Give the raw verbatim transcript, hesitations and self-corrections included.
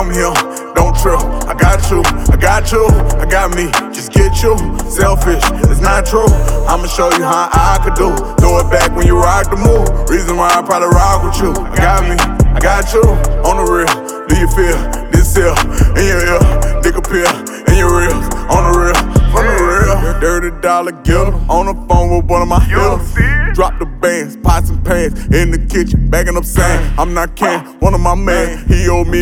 I'm him, don't trip. I got you, I got you, I got me. Just get you, selfish, it's not true. I'ma show you how I could do. Throw it back when you rock the move. Reason why I probably rock with you. I got me, I got you, on the real. Do you feel this here in your ear? Dick appear in your ribs, on the real, from the real. Dirty dollar getter, on the phone with one of my hitters. Drop the bands, pots and pans in the kitchen, bagging up sand. I'm not Ken, one of my man. He owe me